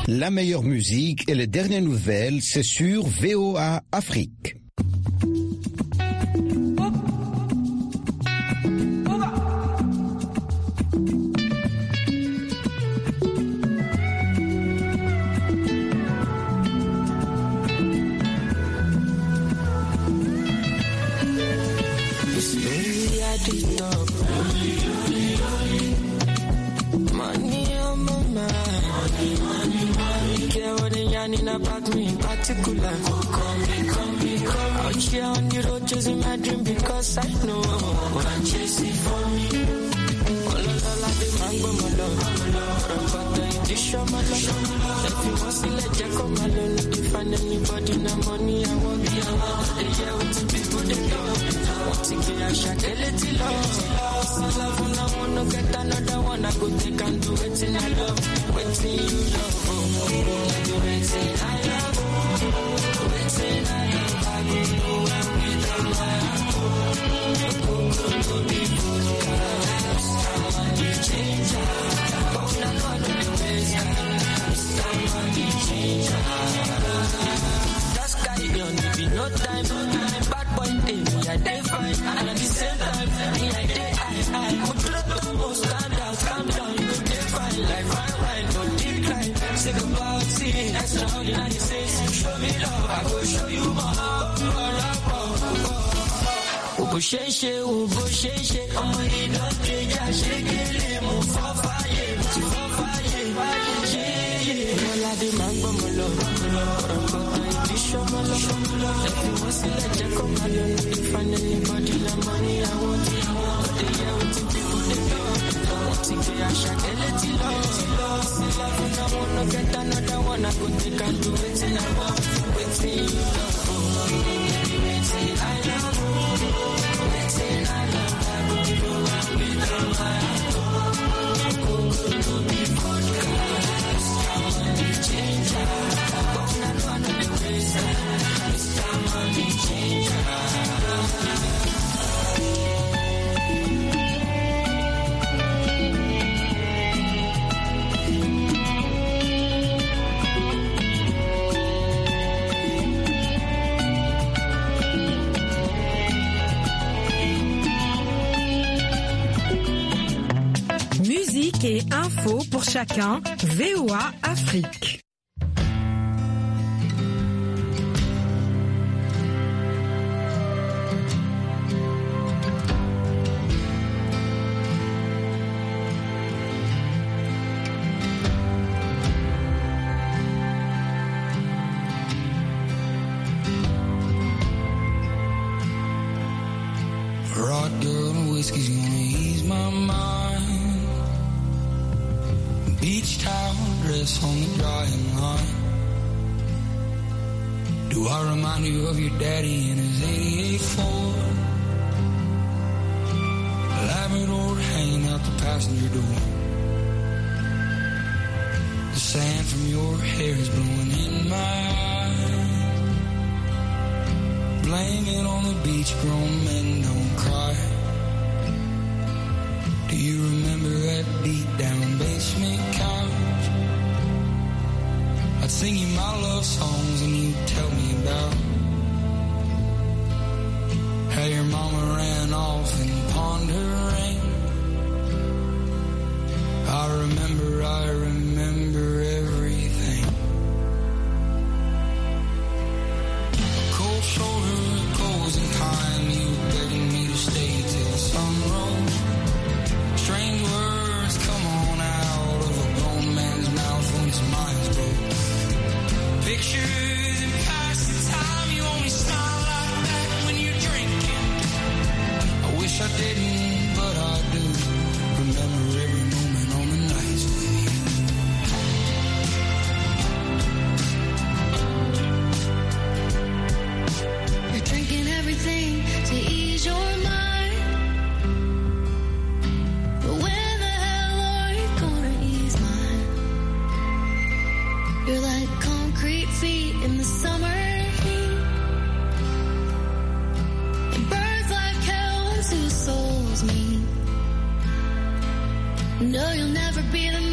La meilleure musique et les dernières nouvelles, c'est sur VOA Afrique. About me in particular. Out here on the road chasing my dream because I know I'm chasing for me. All of the mango, my love. But the show, my love. If you want to let you come alone, if you find anybody, no money, I won't be around. The year with the people, they go. Want to get a shot, a little love. See love, and I want to get another one. I go take and do it in I love. Waiting you love. Waiting I love. Waiting I love. I go nowhere without my heart. Go be good. Somebody change. But I'm not the ways. Somebody change. Just carry on, there be no time. Bad boy day, me I day fine. And at the same time, me I day I would drop the most stand out, calm down, you go day fine. Like fine, no decline. Say goodbye, see, extraordinary says, show me love, I go show you more. Ubusheshe, ọmọ ìdọ́jẹ́ já ṣe kéré, mo fọ́fáyé, Mọ́ládé máa ń gbọ́mọ lọ, ọ̀rọ̀kọ̀tọ̀ ìdí ṣọ́mọ lọ. Ẹ̀fí wọ́n sílẹ̀ jẹ́ kọ́ máa lọ ní ìfàní anybody na money I want. They hear wetin people dey talk. Wọ́n ti gbé àṣà kẹ́lẹ́ tí lọ. Sí love and I wanna get another one. I go take and do wetin I want. Wetin you love, baby, wetin I love. Wetin I love, I go do am without my heart. Go be podcast. Somebody change. But I'm not the ways. Somebody change. Musique et info pour chacun, VOA Afrique. Rock girl and whiskey's gonna ease my mind. Beach towel dress on the drying line. Do I remind you of your daddy in his 88 Ford? Labrador hanging out the passenger door. The sand from your hair is blowing in my eyes. Blame it on the beach, grown men don't cry. Do you remember that beat down basement couch? I'd sing you my love songs and you'd tell me about how your mama ran off and pawned her ring. I remember everything. Cold shoulder, closing time, you begging me to stay till the sun rose. Strange words come on out of a grown man's mouth when his mind's broke. Pictures and past the time, you only smile like that when you're drinking. I wish I didn't, but I do. Remember every moment on the nights with you. You're drinking everything to ease your mind. But when the hell are you gonna ease mine? You're like concrete feet in the summer heat. And birds like hell when two souls meet. No, you'll never be the